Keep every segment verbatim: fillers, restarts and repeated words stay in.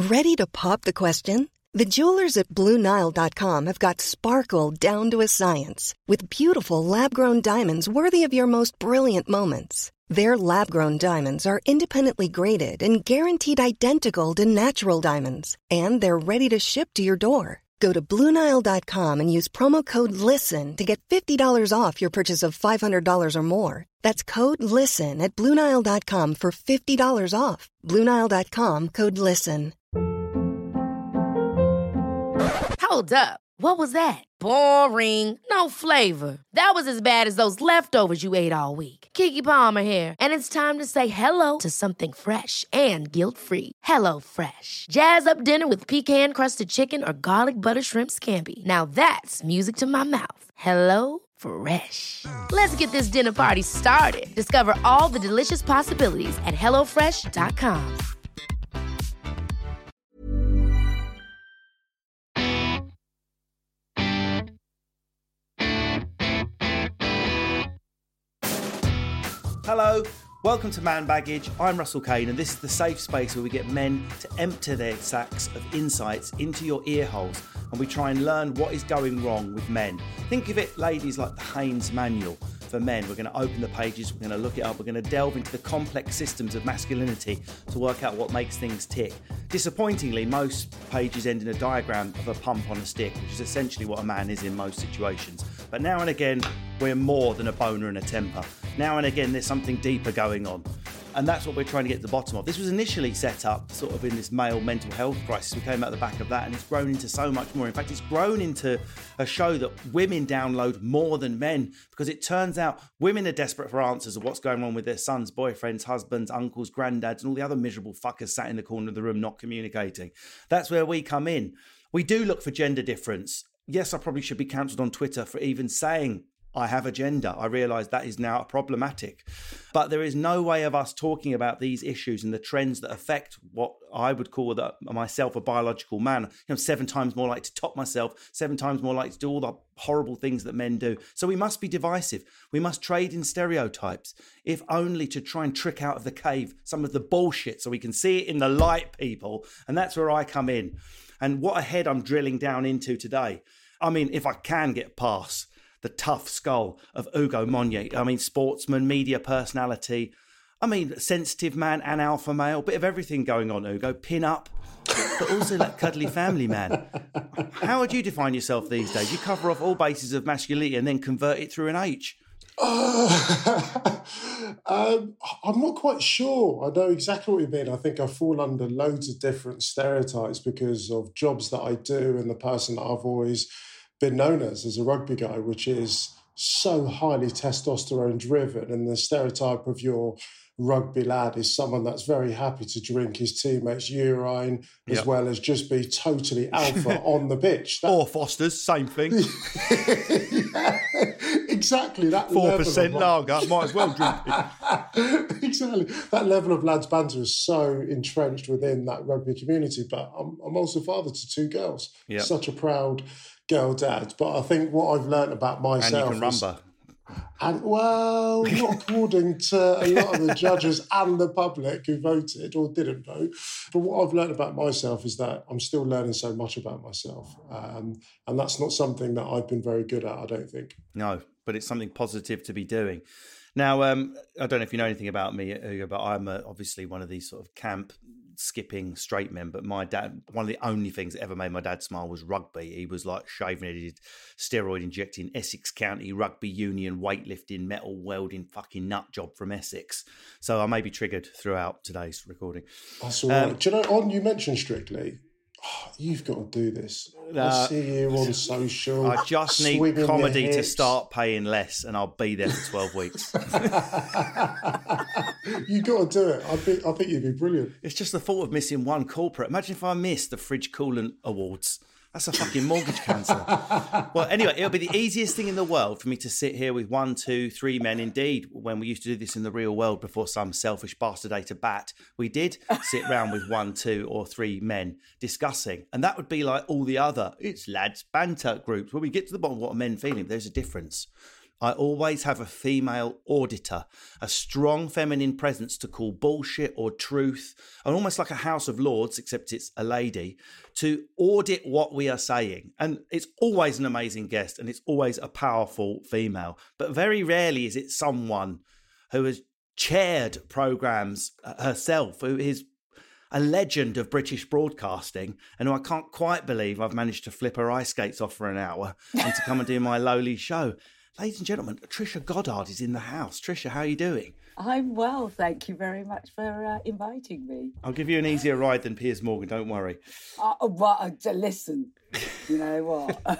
Ready to pop the question? The jewelers at Blue Nile dot com have got sparkle down to a science with beautiful lab-grown diamonds worthy of your most brilliant moments. Their lab-grown diamonds are independently graded and guaranteed identical to natural diamonds, and they're ready to ship to your door. Go to Blue Nile dot com and use promo code LISTEN to get fifty dollars off your purchase of five hundred dollars or more. That's code LISTEN at Blue Nile dot com for fifty dollars off. Blue Nile dot com, code LISTEN. Hold up. What was that? Boring. No flavor. That was as bad as those leftovers you ate all week. Keke Palmer here, and it's time to say hello to something fresh and guilt-free. Hello Fresh. Jazz up dinner with pecan-crusted chicken or garlic butter shrimp scampi. Now that's music to my mouth. Hello Fresh. Let's get this dinner party started. Discover all the delicious possibilities at hello fresh dot com. Hello, welcome to Man Baggage. I'm Russell Kane, and this is the safe space where we get men to empty their sacks of insights into your ear holes, and we try and learn what is going wrong with men. Think of it, ladies, like the Haynes Manual for men. We're going to open the pages, we're going to look it up, we're going to delve into the complex systems of masculinity to work out what makes things tick. Disappointingly, most pages end in a diagram of a pump on a stick, which is essentially what a man is in most situations. But now and again, we're more than a boner and a temper. Now and again, there's something deeper going on. And that's what we're trying to get to the bottom of. This was initially set up sort of in this male mental health crisis. We came out the back of that, and it's grown into so much more. In fact, it's grown into a show that women download more than men, because it turns out women are desperate for answers of what's going on with their sons, boyfriends, husbands, uncles, granddads, and all the other miserable fuckers sat in the corner of the room not communicating. That's where we come in. We do look for gender difference. Yes, I probably should be cancelled on Twitter for even saying I have a gender. I realise that is now problematic. But there is no way of us talking about these issues and the trends that affect what I would call the, myself a biological man. You know, seven times more likely to top myself, seven times more likely to do all the horrible things that men do. So we must be divisive. We must trade in stereotypes, if only to try and trick out of the cave some of the bullshit so we can see it in the light, people. And that's where I come in. And what a head I'm drilling down into today. I mean, if I can get past the tough skull of Ugo Monye. I mean, sportsman, media personality. I mean, sensitive man and alpha male. Bit of everything going on, Ugo. Pin up, but also that cuddly family man. How would you define yourself these days? You cover off all bases of masculinity and then convert it through an H. Uh, um, I'm not quite sure. I know exactly what you mean. I think I fall under loads of different stereotypes because of jobs that I do and the person that I've always been known as, as a rugby guy, which is so highly testosterone driven. And the stereotype of your rugby lad is someone that's very happy to drink his teammates' urine, as yep. well as just be totally alpha on the pitch. That... Or Foster's, same thing. Yeah, exactly. That four percent lager, might as well drink it. Exactly. That level of lads banter is so entrenched within that rugby community. But I'm, I'm also father to two girls. Yep. Such a proud girl dad. But I think what I've learned about myself... And you can is, rumba. And, well, not according to a lot of the judges and the public who voted or didn't vote. But what I've learned about myself is that I'm still learning so much about myself. Um, and that's not something that I've been very good at, I don't think. No, but it's something positive to be doing. Now, um, I don't know if you know anything about me, Ugo, but I'm uh, obviously one of these sort of camp skipping straight men. But my dad, one of the only things that ever made my dad smile was rugby. He was like shaving headed, steroid injecting, Essex County Rugby Union, weightlifting, metal welding, fucking nut job from Essex. So I may be triggered throughout today's recording. That's all right. Um, Do you know, on you mentioned Strictly, oh, you've got to do this. I uh, see you on social. I just need comedy to start paying less, and I'll be there for twelve weeks. You got to do it. I think I think you'd be brilliant. It's just the thought of missing one corporate. Imagine if I missed the Fridge Coolant Awards. That's a fucking mortgage cancel. Well, anyway, it'll be the easiest thing in the world for me to sit here with one, two, three men. Indeed, when we used to do this in the real world before some selfish bastard ate a bat, we did sit round with one, two or three men discussing. And that would be like all the other, it's lads banter groups. When we get to the bottom of what are men feeling, there's a difference. I always have a female auditor, a strong feminine presence to call bullshit or truth, and almost like a House of Lords, except it's a lady, to audit what we are saying. And it's always an amazing guest, and it's always a powerful female. But very rarely is it someone who has chaired programmes herself, who is a legend of British broadcasting, and who I can't quite believe I've managed to flip her ice skates off for an hour and to come and do my lowly show. Ladies and gentlemen, Trisha Goddard is in the house. Trisha, how are you doing? I'm well, thank you very much for uh, inviting me. I'll give you an easier ride than Piers Morgan, don't worry. Uh, well, uh, listen, you know what?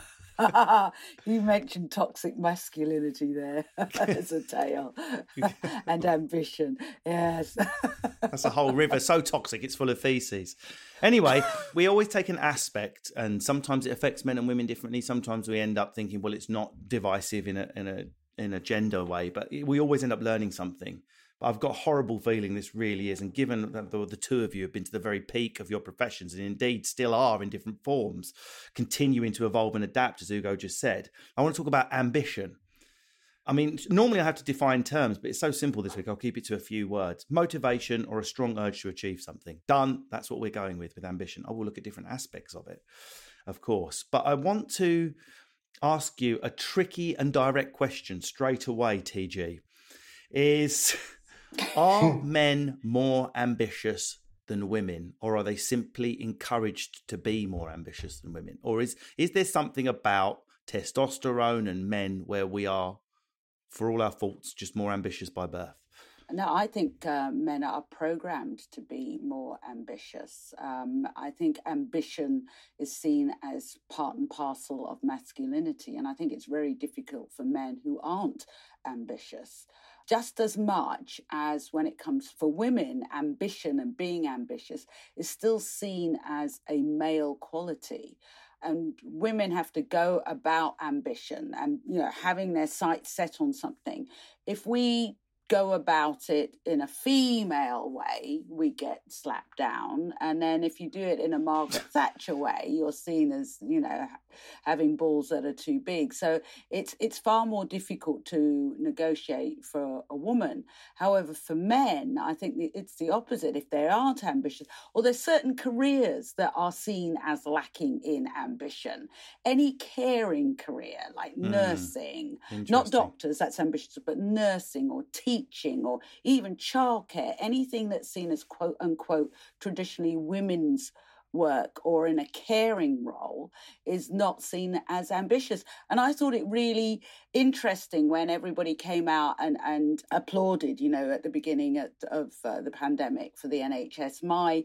You mentioned toxic masculinity there as a tale, and ambition. Yes. That's a whole river, so toxic it's full of feces. Anyway, we always take an aspect, and sometimes it affects men and women differently. Sometimes we end up thinking, well, it's not divisive in a in a in a gender way, but we always end up learning something. But I've got a horrible feeling this really is, and given that the, the two of you have been to the very peak of your professions, and indeed still are in different forms, continuing to evolve and adapt, as Ugo just said, I want to talk about ambition. I mean, normally I have to define terms, but it's so simple this week, I'll keep it to a few words. Motivation or a strong urge to achieve something. Done. That's what we're going with, with ambition. I will look at different aspects of it, of course. But I want to ask you a tricky and direct question straight away, T G. Is... Are men more ambitious than women, or are they simply encouraged to be more ambitious than women? Or is is there something about testosterone and men where we are, for all our faults, just more ambitious by birth? No, I think uh, men are programmed to be more ambitious. Um, I think ambition is seen as part and parcel of masculinity, and I think it's very difficult for men who aren't ambitious. Just as much as when it comes for women, ambition and being ambitious is still seen as a male quality. And women have to go about ambition and, you know, having their sights set on something. If we go about it in a female way, we get slapped down. And then if you do it in a Margaret Thatcher way, you're seen as, you know, having balls that are too big. So it's it's far more difficult to negotiate for a woman. However, for men, I think it's the opposite. If they aren't ambitious, or there's certain careers that are seen as lacking in ambition. Any caring career, like mm, nursing, not doctors, that's ambitious, but nursing or teaching, teaching or even childcare, anything that's seen as quote unquote traditionally women's work or in a caring role is not seen as ambitious. And I thought it really interesting when everybody came out and, and applauded, you know, at the beginning of, of uh, the pandemic for the N H S. My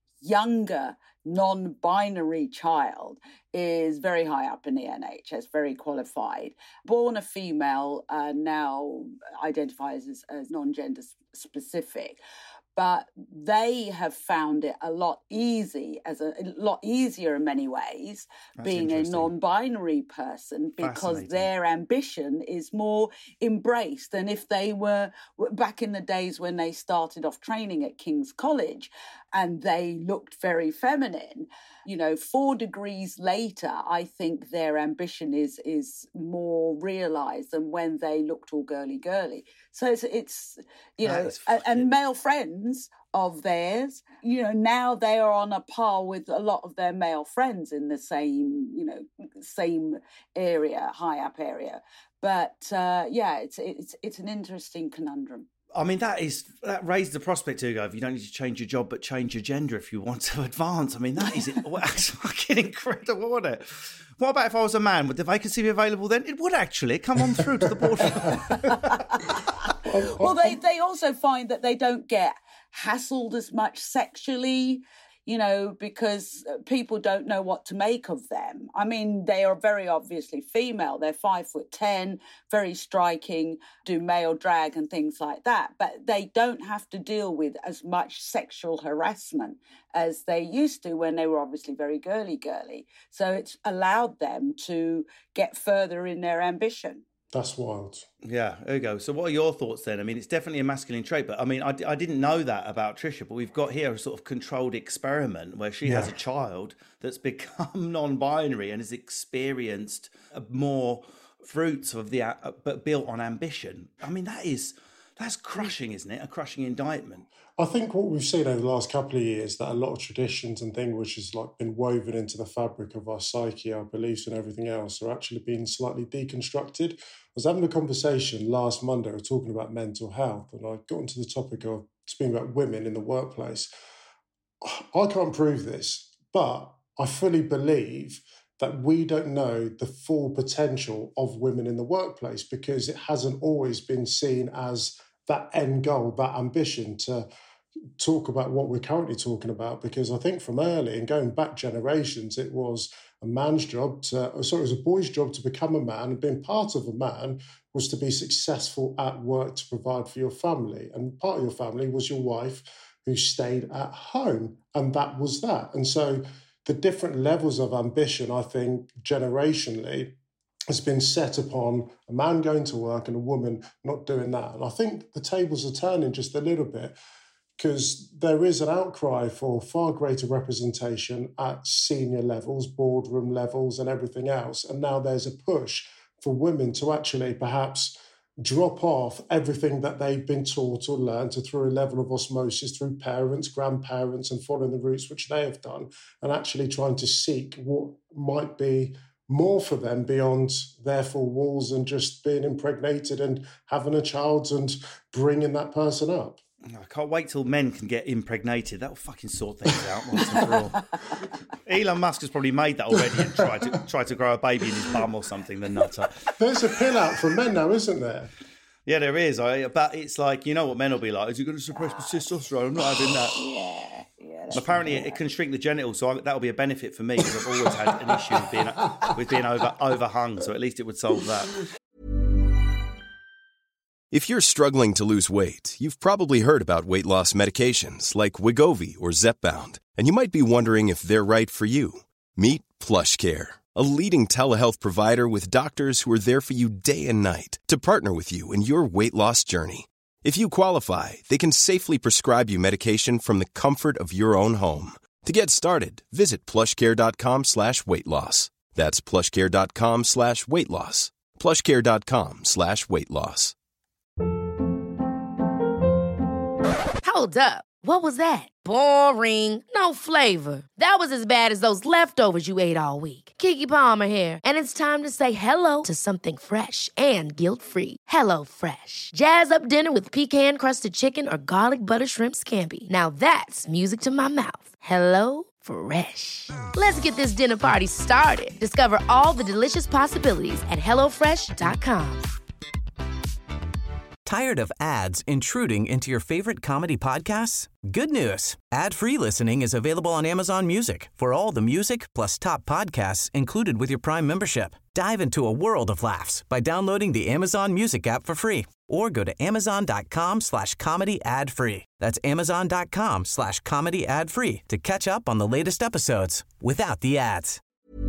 younger non-binary child is very high up in the N H S, very qualified, born a female, uh, now identifies as, as non-gender specific. But they have found it a lot easy, as a, a lot easier in many ways, That's being a non-binary person, because their ambition is more embraced than if they were back in the days when they started off training at King's College and they looked very feminine. You know, four degrees later, I think their ambition is is more realised than when they looked all girly-girly. So it's, it's you that know, and, and male friends of theirs, you know, now they are on a par with a lot of their male friends in the same, you know, same area, high up area. But uh, yeah, it's it's it's an interesting conundrum. I mean, that is that raises the prospect, Ugo, if you don't need to change your job, but change your gender if you want to advance. I mean, that is it. That's fucking incredible, isn't it? What about if I was a man? Would the vacancy be available then? It would actually come on through to the board. Well, they, they also find that they don't get hassled as much sexually, you know, because people don't know what to make of them. I mean, they are very obviously female. They're five foot ten, very striking, do male drag and things like that. But they don't have to deal with as much sexual harassment as they used to when they were obviously very girly girly. So it's allowed them to get further in their ambition. That's wild. Yeah, Ugo. So what are your thoughts then? I mean, it's definitely a masculine trait, but I mean, I, I didn't know that about Trisha, but we've got here a sort of controlled experiment where she yeah. has a child that's become non-binary and has experienced a more fruits of the, uh, but built on ambition. I mean, that is, that's crushing, isn't it? A crushing indictment. I think what we've seen over the last couple of years, that a lot of traditions and things which has like been woven into the fabric of our psyche, our beliefs and everything else are actually being slightly deconstructed. I was having a conversation last Monday, we were talking about mental health, and I got into the topic of speaking about women in the workplace. I can't prove this, but I fully believe that we don't know the full potential of women in the workplace because it hasn't always been seen as that end goal, that ambition to talk about what we're currently talking about. Because I think from early and going back generations, it was a man's job to, or sorry, it was a boy's job to become a man, and being part of a man was to be successful at work to provide for your family. And part of your family was your wife who stayed at home, and that was that. And so the different levels of ambition, I think, generationally, has been set upon a man going to work and a woman not doing that. And I think the tables are turning just a little bit because there is an outcry for far greater representation at senior levels, boardroom levels and everything else. And now there's a push for women to actually perhaps drop off everything that they've been taught or learned to through a level of osmosis through parents, grandparents, and following the routes which they have done, and actually trying to seek what might be more for them beyond their four walls and just being impregnated and having a child and bringing that person up. I can't wait till men can get impregnated. That'll fucking sort things out once and for all. Elon Musk has probably made that already and tried to try to grow a baby in his bum or something, the nutter. There's a pill out for men now, isn't there? Yeah, there is. I, but it's like, you know what men will be like, is he going to suppress my testosterone? I'm not having that. Yeah, yeah. Apparently it can shrink the genitals, so I, that'll be a benefit for me because I've always had an issue with being, with being over, overhung, so at least it would solve that. If you're struggling to lose weight, you've probably heard about weight loss medications like Wegovy or Zepbound, and you might be wondering if they're right for you. Meet PlushCare, a leading telehealth provider with doctors who are there for you day and night to partner with you in your weight loss journey. If you qualify, they can safely prescribe you medication from the comfort of your own home. To get started, visit plushcare.com slash weight loss. That's plushcare.com slash weight loss. plushcare.com slash weight loss. Hold up. What was that? Boring. No flavor. That was as bad as those leftovers you ate all week. Keke Palmer here, and it's time to say hello to something fresh and guilt-free. Hello Fresh. Jazz up dinner with pecan-crusted chicken or garlic butter shrimp scampi. Now that's music to my mouth. Hello Fresh. Let's get this dinner party started. Discover all the delicious possibilities at hello fresh dot com. Tired of ads intruding into your favorite comedy podcasts? Good news. Ad-free listening is available on Amazon Music for all the music plus top podcasts included with your Prime membership. Dive into a world of laughs by downloading the Amazon Music app for free or go to amazon.com slash comedy ad free. That's amazon.com slash comedy ad free to catch up on the latest episodes without the ads.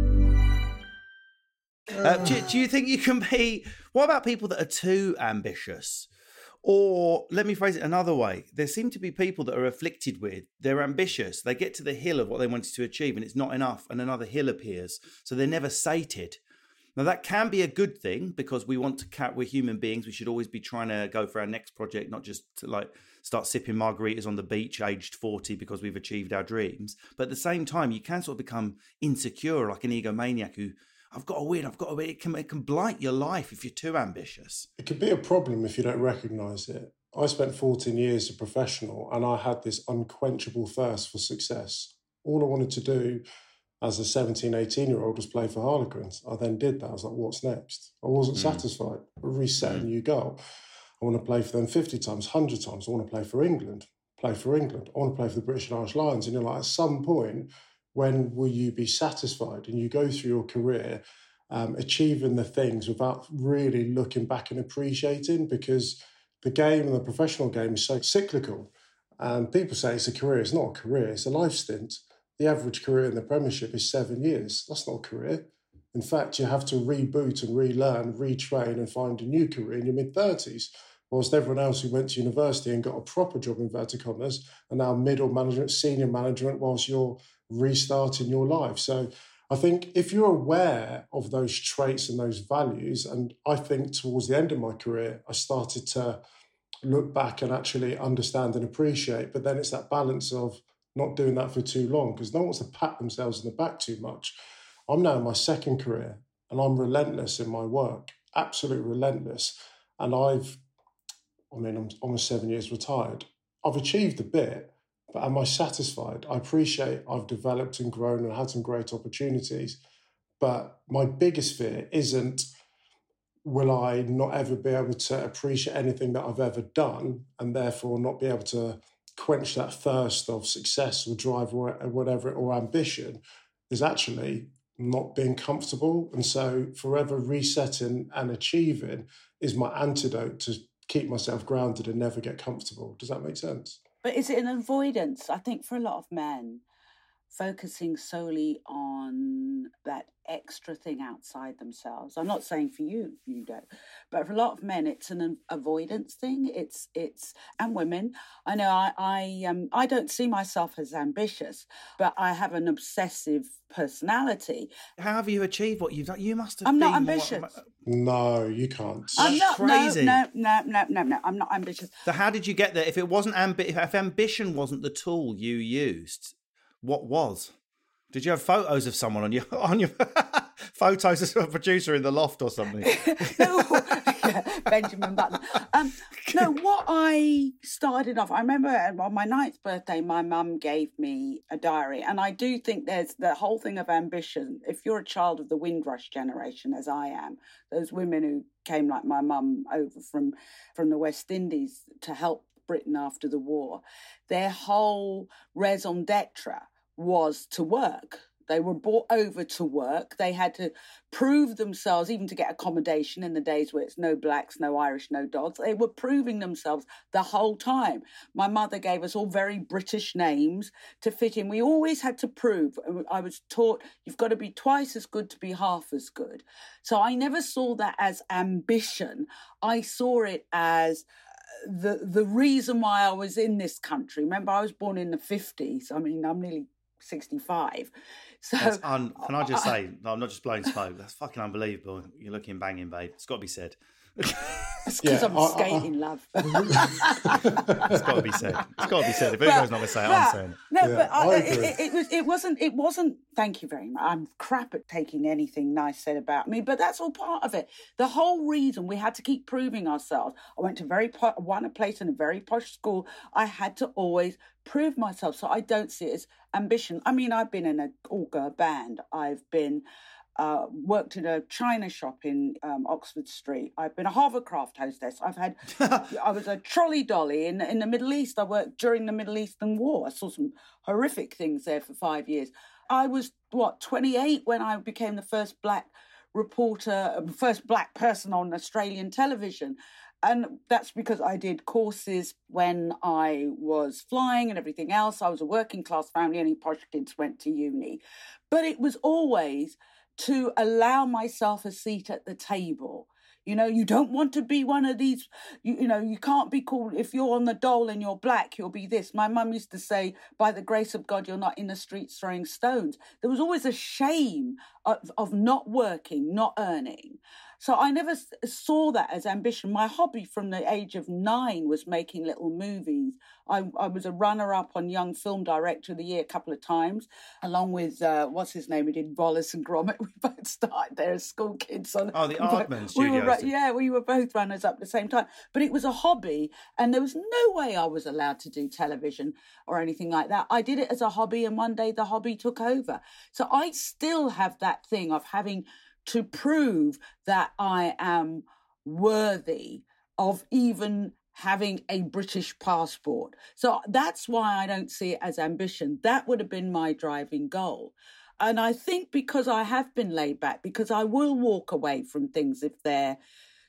Uh, do, do you think you can be... What about people that are too ambitious? Or let me phrase it another way. There seem to be people that are afflicted with, they're ambitious. They get to the hill of what they wanted to achieve and it's not enough and another hill appears. So they're never sated. Now that can be a good thing because we want to cat, we're human beings. We should always be trying to go for our next project, not just to like start sipping margaritas on the beach aged forty because we've achieved our dreams. But at the same time, you can sort of become insecure like an egomaniac who, I've got to win, I've got to win. It can, it can blight your life if you're too ambitious. It can be a problem if you don't recognise it. I spent fourteen years as a professional and I had this unquenchable thirst for success. All I wanted to do as a seventeen, eighteen-year-old was play for Harlequins. I then did that. I was like, what's next? I wasn't mm. satisfied. I reset mm. a new goal. I want to play for them fifty times, one hundred times. I want to play for England. Play for England. I want to play for the British and Irish Lions. And you're like, at some point, when will you be satisfied? And you go through your career um, achieving the things without really looking back and appreciating, because the game and the professional game is so cyclical. And people say it's a career. It's not a career. It's a life stint. The average career in the Premiership is seven years. That's not a career. In fact, you have to reboot and relearn, retrain and find a new career in your mid-thirties. Whilst everyone else who went to university and got a proper job in inverted commas are now middle management, senior management, whilst you're restarting your life. So I think if you're aware of those traits and those values, and I think towards the end of my career, I started to look back and actually understand and appreciate, but then it's that balance of not doing that for too long, because no one wants to pat themselves in the back too much. I'm now in my second career and I'm relentless in my work, absolutely relentless. And I've, I mean, I'm almost seven years retired. I've achieved a bit, but am I satisfied? I appreciate I've developed and grown and had some great opportunities. But my biggest fear isn't, will I not ever be able to appreciate anything that I've ever done and therefore not be able to quench that thirst of success or drive or whatever, or ambition, is actually not being comfortable. And so forever resetting and achieving is my antidote to keep myself grounded and never get comfortable. Does that make sense? But is it an avoidance? I think for a lot of men, focusing solely on that extra thing outside themselves. I'm not saying for you, you don't, but for a lot of men, it's an avoidance thing. It's it's and women. I know I I um I don't see myself as ambitious, but I have an obsessive personality. How have you achieved what you've done? You must have. I'm been not ambitious. More... No, you can't. I'm not crazy. No, no, no, no, no. I'm not ambitious. So how did you get there? If it wasn't ambi- if ambition wasn't the tool you used, what was? Did you have photos of someone on your on your photos of a producer in the loft or something? No, yeah, Benjamin Button. Um, no, what I started off, I remember on my ninth birthday, my mum gave me a diary, and I do think there's the whole thing of ambition. If you're a child of the Windrush generation, as I am, those women who came like my mum over from from the West Indies to help Britain after the war, their whole raison d'etre was to work. They were brought over to work. They had to prove themselves, even to get accommodation in the days where it's no blacks, no Irish, no dogs. They were proving themselves the whole time. My mother gave us all very British names to fit in. We always had to prove. I was taught you've got to be twice as good to be half as good. So I never saw that as ambition. I saw it as the the reason why I was in this country. Remember, I was born in the fifties. I mean, I'm nearly sixty-five. So That's un- can I just say, no, I'm not just blowing smoke. That's fucking unbelievable. You're looking banging, babe. It's got to be said. It's because Yeah, I'm I- skating, I- love. It's got to be said. It's got to be said. If anyone's not going to say it, I'm saying it. No, Yeah, but I, I it, agree. it, it was. It wasn't. It wasn't. Thank you very much. I'm crap at taking anything nice said about me, but that's all part of it. The whole reason we had to keep proving ourselves. I went to very po- won a place in a very posh school. I had to always prove myself, so I don't see it as ambition. I mean, I've been in a all-girl band. I've been. Uh, worked in a china shop in um, Oxford Street. I've been a hovercraft hostess. I've had, I was a trolley dolly in in the Middle East. I worked during the Middle Eastern War. I saw some horrific things there for five years. I was, what, twenty-eight when I became the first black reporter, first black person on Australian television. And that's because I did courses when I was flying and everything else. I was a working class family. Only posh kids went to uni. But it was always to allow myself a seat at the table. You know, you don't want to be one of these, you, you know, you can't be called, if you're on the dole and you're black, you'll be this. My mum used to say, by the grace of God, you're not in the streets throwing stones. There was always a shame of, of not working, not earning. So I never saw that as ambition. My hobby from the age of nine was making little movies. I, I was a runner-up on Young Film Director of the Year a couple of times, along with, uh, what's his name, we did Wallace and Gromit. We both started there as school kids. On, Oh, the Aardman we Studios. were, yeah, we were both runners-up at the same time. But it was a hobby, and there was no way I was allowed to do television or anything like that. I did it as a hobby, and one day the hobby took over. So I still have that thing of having to prove that I am worthy of even having a British passport. So that's why I don't see it as ambition. That would have been my driving goal. And I think because I have been laid back, because I will walk away from things if they're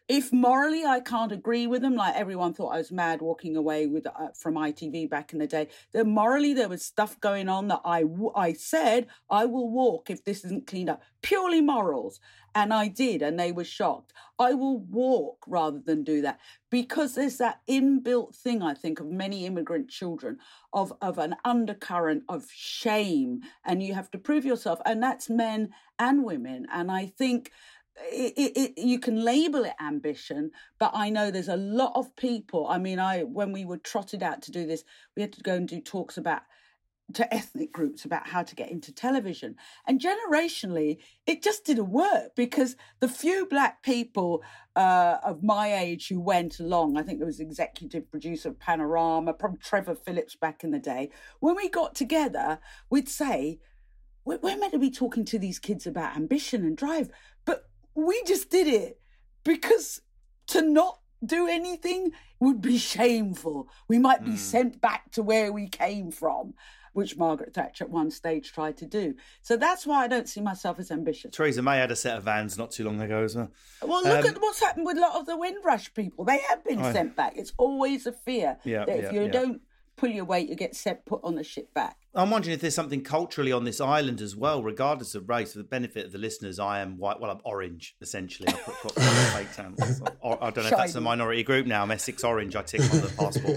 if morally I can't agree with them, like everyone thought I was mad walking away with uh, from I T V back in the day, then morally there was stuff going on that I, I said, I will walk if this isn't cleaned up. Purely morals. And I did, and they were shocked. I will walk rather than do that, because there's that inbuilt thing, I think, of many immigrant children of, of an undercurrent of shame, and you have to prove yourself, and that's men and women. And I think It, it, it, you can label it ambition, but I know there's a lot of people. I mean, I when we were trotted out to do this, we had to go and do talks about to ethnic groups about how to get into television. And generationally, it just didn't work, because the few black people uh, of my age who went along, I think there was executive producer of Panorama, probably Trevor Phillips back in the day, when we got together, we'd say, we're, we're meant to be talking to these kids about ambition and drive, but we just did it because to not do anything would be shameful. We might be mm. sent back to where we came from, which Margaret Thatcher at one stage tried to do. So that's why I don't see myself as ambitious. Theresa May had a set of vans not too long ago as well. Well, look um, at what's happened with a lot of the Windrush people. They have been I, sent back. It's always a fear yeah, that if yeah, you yeah. don't pull your weight, you get set put on the ship back. I'm wondering if there's something culturally on this island as well, regardless of race. For the benefit of the listeners, I am white. Well, I'm orange, essentially. I put, put, put fake tan. I don't know if that's a minority group now. I'm Essex Orange. I tick on the passport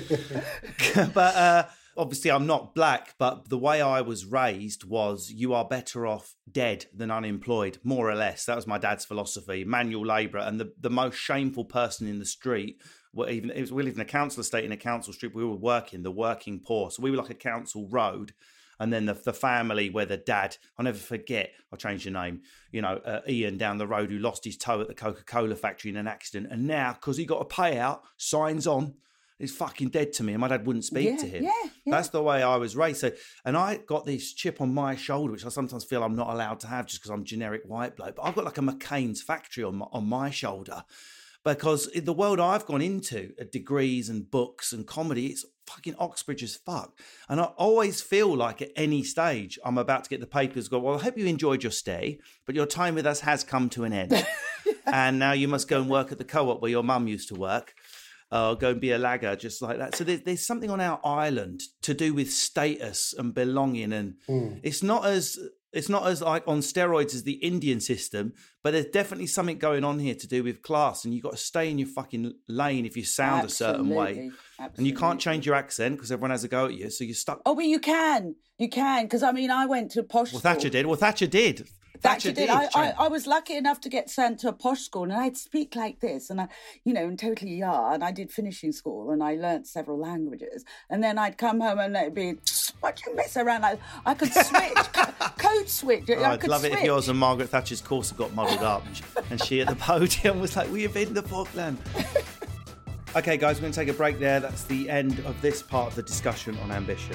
form. But uh, obviously, I'm not black. But the way I was raised was you are better off dead than unemployed, more or less. That was my dad's philosophy. Manual labourer, and the, the most shameful person in the street. Well, even it was, we lived in a council estate in a council street. We were working, the working poor. So we were like a council road. And then the, the family where the dad, I'll never forget, I'll change the name, you know, uh, Ian down the road who lost his toe at the Coca-Cola factory in an accident. And now, because he got a payout, signs on, he's fucking dead to me. And my dad wouldn't speak yeah, to him. Yeah, yeah. That's the way I was raised. So, and I got this chip on my shoulder, which I sometimes feel I'm not allowed to have just because I'm generic white bloke. But I've got like a McCain's factory on my, on my shoulder. Because in the world I've gone into, uh, degrees and books and comedy, it's fucking Oxbridge as fuck. And I always feel like at any stage I'm about to get the papers go, well, I hope you enjoyed your stay, but your time with us has come to an end. And now you must go and work at the co-op where your mum used to work. Uh, go and be a lagger, just like that. So there's, there's something on our island to do with status and belonging. And mm. it's not as... It's not as like on steroids as the Indian system, but there's definitely something going on here to do with class, and you've got to stay in your fucking lane if you sound Absolutely. a certain way. Absolutely. And you can't change your accent because everyone has a go at you, so you're stuck. Oh, but you can. You can, because, I mean, I went to posh Well, school. Thatcher did. Well, Thatcher did. Thatcher did. I, I, I was lucky enough to get sent to a posh school, and I'd speak like this, and I, you know, and totally yeah. And I did finishing school, and I learnt several languages. And then I'd come home, and it'd be, what do you mess around? I, I could switch, code switch. Oh, I I'd could love switch. it if yours and Margaret Thatcher's course had got muddled up, and she, and she at the podium was like, "We have been the Falkland." Okay, guys, we're going to take a break there. That's the end of this part of the discussion on ambition.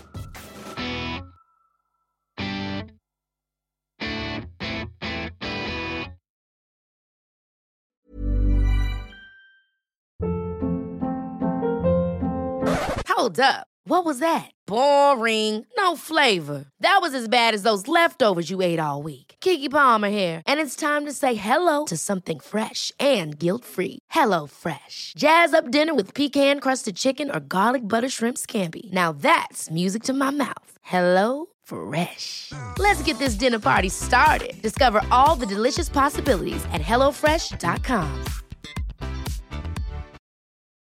Hold up. What was that? Boring. No flavor. That was as bad as those leftovers you ate all week. Keke Palmer here. And it's time to say hello to something fresh and guilt-free. Hello Fresh. Jazz up dinner with pecan-crusted chicken or garlic butter shrimp scampi. Now that's music to my mouth. Hello Fresh. Let's get this dinner party started. Discover all the delicious possibilities at hello fresh dot com.